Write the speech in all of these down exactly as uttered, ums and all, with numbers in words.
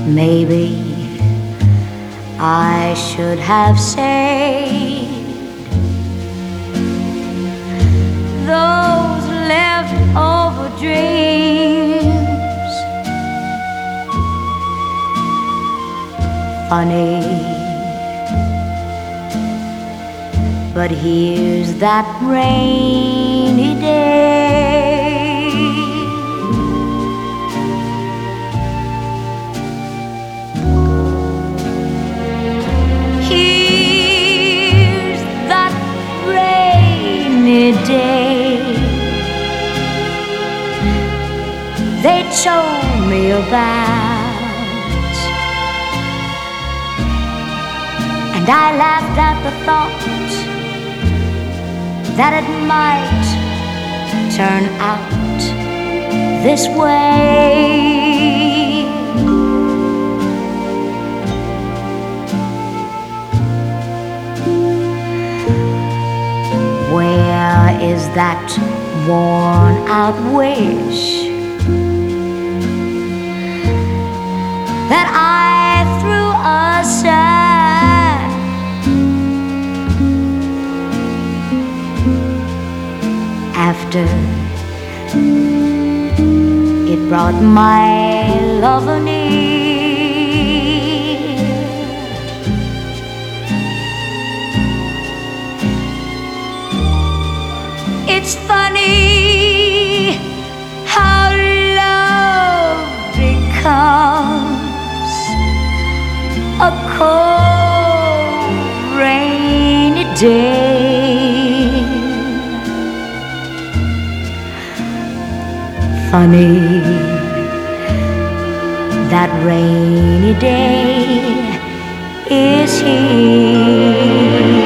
Maybe I should have saved those leftover dreams. Funny, but here's that rainy day. Here's that rainy day they told me about, and I laughed at the thought that it might turn out this way. Where is that worn out wish that I threw aside? After it brought my lover near, it's funny how love becomes a cold, rainy day. Funny, that rainy day is here.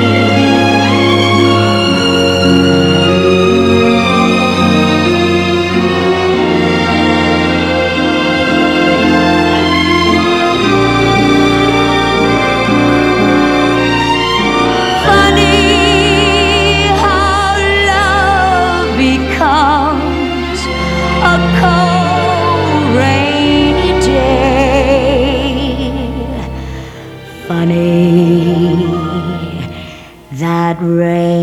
A cold, rainy day. Funny, that rain